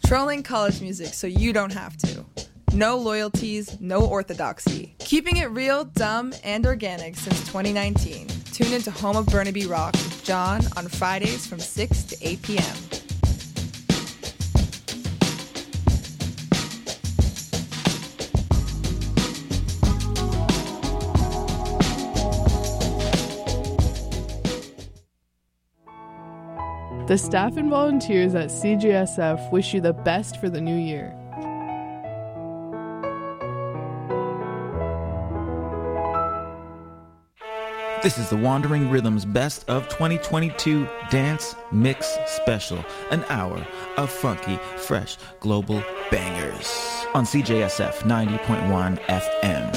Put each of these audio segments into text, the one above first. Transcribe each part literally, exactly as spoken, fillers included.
Trolling college music so you don't have to. No loyalties, no orthodoxy. Keeping it real, dumb, and organic since twenty nineteen. Tune into Home of Burnaby Rock with John on Fridays from six to eight p.m. The staff and volunteers at C J S F wish you the best for the new year. This is the Wandering Rhythms Best of twenty twenty-two Dance Mix Special, an hour of funky, fresh, global bangers on C J S F ninety point one F M.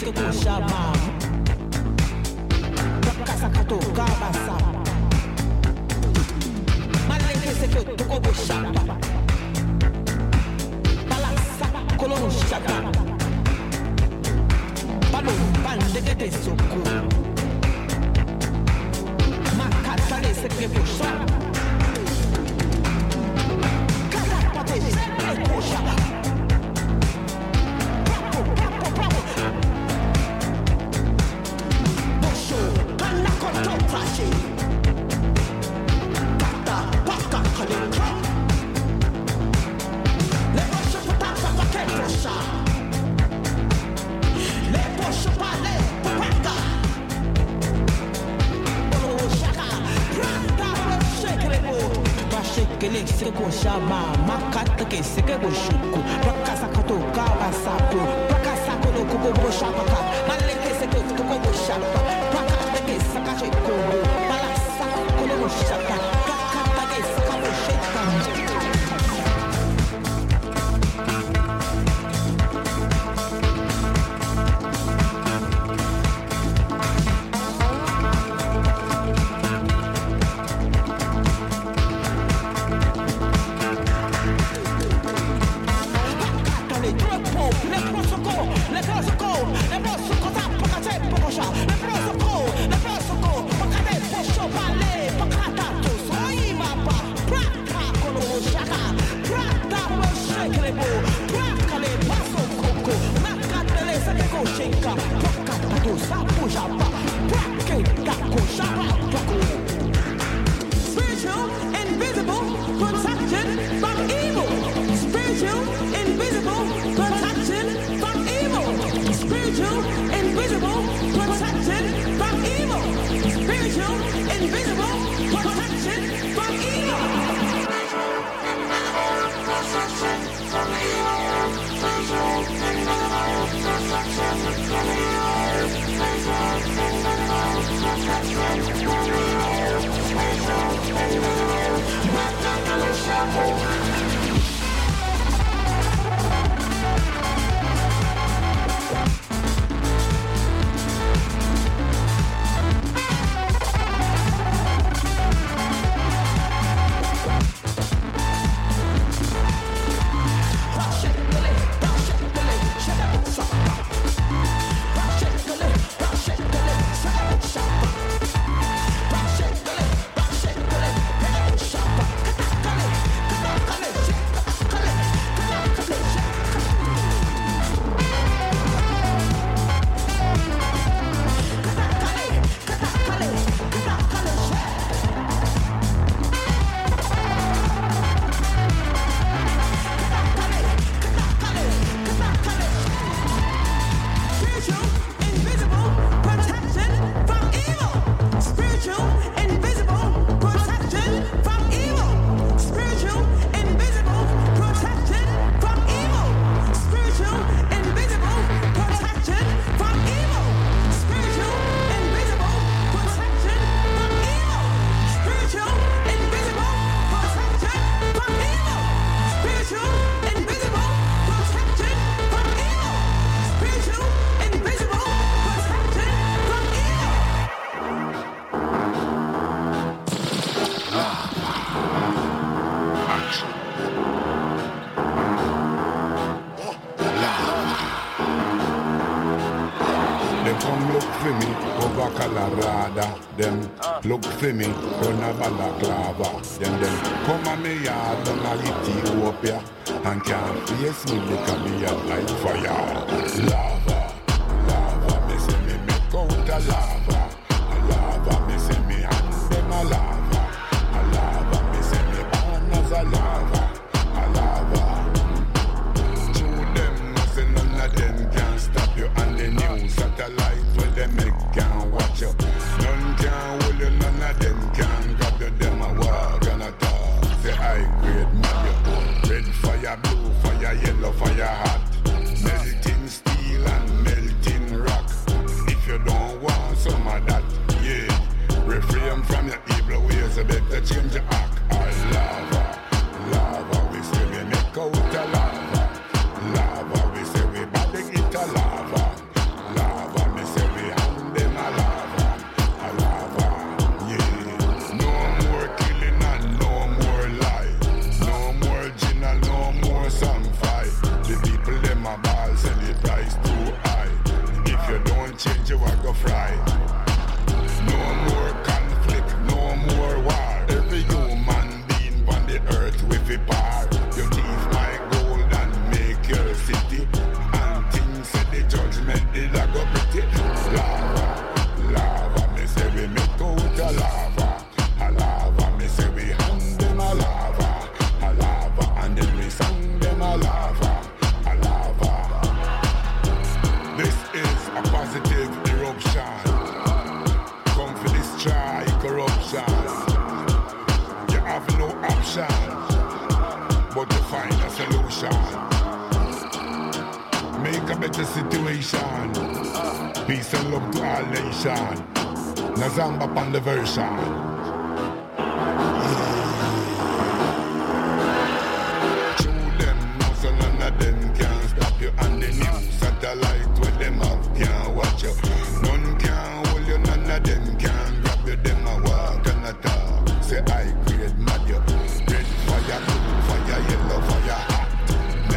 seke ko shama Prakasa kato kabasa Maleke seke toko bo shapa Balasa kolon shaka Palo pandege de soko Makatale seke ko shapa Kalapate seke ko shapa Shama makata ke seke bo shuku prakasa kato kawa sapo prakasa kono kubo bo shapaka maleke seke toko bo shapa prakata ke sakache kobo balasa kono bo shapa prakata ke sakabo sheka Them look for me, run a balaclava. Then them come on me yard and I Ethiopia and can't face me because me a like fire. Lava, lava, me say me make out a lava. A lava, me say me hand them a lava. A lava, me say me born as a lava. A lava. To them, no say none of them can stop you. And the new satellite where they make can watch you. None can hold you, none of them can grab you. Them a walk and a talk. Say high grade man, you red fire, blue fire, yellow fire hot. Melting steel and melting rock. If you don't want some of that, yeah, refrain from your evil ways. You better change your act. Or lava, lava, we say we make out a lava. Lava, we say we body it a lava. Lava. fry. No more conflict, no more war. Every human being on the earth with a par. You thief my gold and make your city. And things say the judgment did I go pretty. Lava, lava, me say we make out a lava. A lava, me say we hang them a lava. A lava, and then we sang them a lava. A lava. This is a positive eruption. Come for destroy corruption. You have no option but to find a solution. Make a better situation. Peace and love to all nation. Nazamba on the version.